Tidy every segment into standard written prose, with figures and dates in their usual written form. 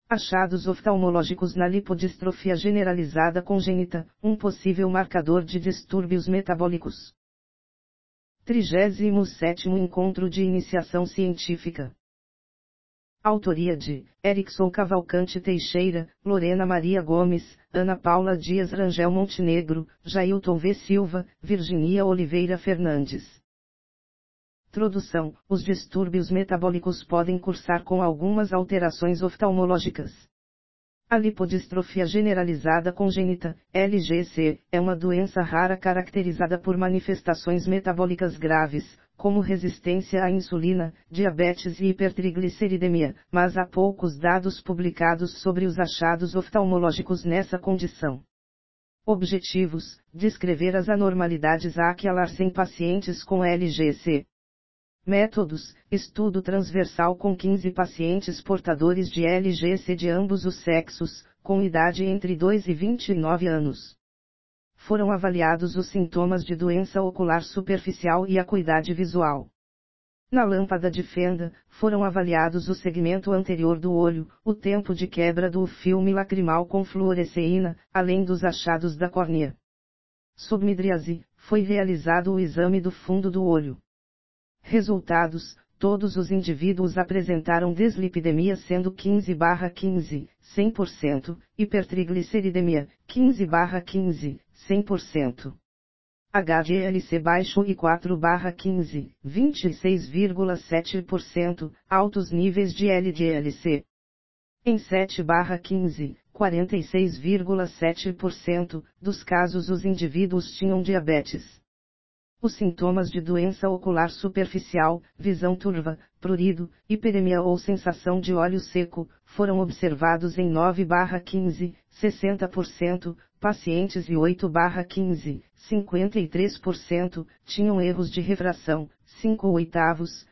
Achados oftalmológicos na lipodistrofia generalizada congênita, um possível marcador de distúrbios metabólicos. 37º Encontro de Iniciação Científica. Autoria de Erickson Cavalcante Teixeira, Lorena Maria Gomes, Ana Paula Dias Rangel Montenegro, Jailton V. Silva, Virginia Oliveira Fernandes. Introdução: os distúrbios metabólicos podem cursar com algumas alterações oftalmológicas. A lipodistrofia generalizada congênita, LGC, é uma doença rara caracterizada por manifestações metabólicas graves, como resistência à insulina, diabetes e hipertrigliceridemia, mas há poucos dados publicados sobre os achados oftalmológicos nessa condição. Objetivos: descrever as anormalidades aquelas em pacientes com LGC. Métodos: estudo transversal com 15 pacientes portadores de LGC de ambos os sexos, com idade entre 2 e 29 anos. Foram avaliados os sintomas de doença ocular superficial e acuidade visual. Na lâmpada de Fenda, foram avaliados o segmento anterior do olho, o tempo de quebra do filme lacrimal com fluoresceína, além dos achados da córnea. Submidríase, foi realizado o exame do fundo do olho. Resultados: todos os indivíduos apresentaram deslipidemia sendo 15/15, 100%, hipertrigliceridemia, 15/15, 100%. HDLC baixo e 4/15, 26,7%, altos níveis de LDLC. Em 7/15, 46,7%, dos casos os indivíduos tinham diabetes. Os sintomas de doença ocular superficial, visão turva, prurido, hiperemia ou sensação de olho seco, foram observados em 9/15, 60%, pacientes e 8/15, 53%, tinham erros de refração, 5/8,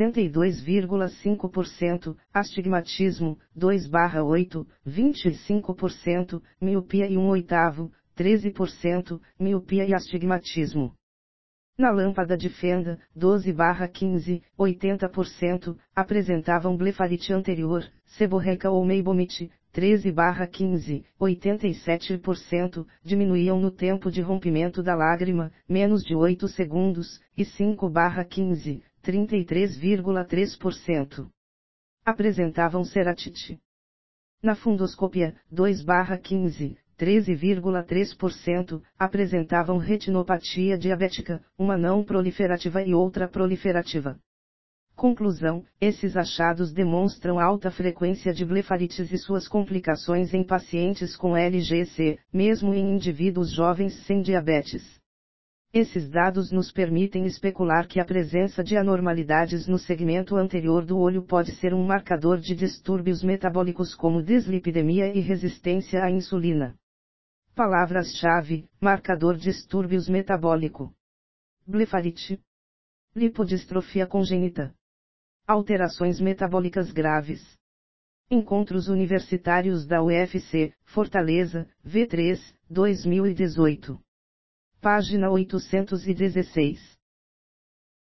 62,5%, astigmatismo, 2/8, 25%, miopia e 1/8, 13%, miopia e astigmatismo. Na lâmpada de Fenda, 12/15, 80%, apresentavam blefarite anterior, seborreica ou meibomite, 13/15, 87%, diminuíam no tempo de rompimento da lágrima, menos de 8 segundos, e 5/15, 33,3%. Apresentavam ceratite. Na fundoscopia, 2/15, 13,3%, apresentavam retinopatia diabética, uma não proliferativa e outra proliferativa. Conclusão: esses achados demonstram alta frequência de blefarites e suas complicações em pacientes com LGC, mesmo em indivíduos jovens sem diabetes. Esses dados nos permitem especular que a presença de anormalidades no segmento anterior do olho pode ser um marcador de distúrbios metabólicos como deslipidemia e resistência à insulina. Palavras-chave: marcador distúrbios metabólico. Blefarite. Lipodistrofia congênita. Alterações metabólicas graves. Encontros Universitários da UFC, Fortaleza, V3, 2018. Página 816.